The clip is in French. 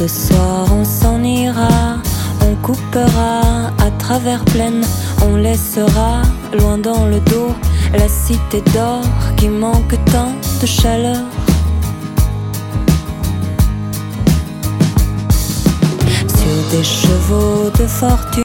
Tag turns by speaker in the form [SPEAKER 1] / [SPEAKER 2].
[SPEAKER 1] Ce soir on s'en ira, on coupera à travers plaines, on laissera loin dans le dos la cité d'or qui manque tant de chaleur. Sur des chevaux de fortune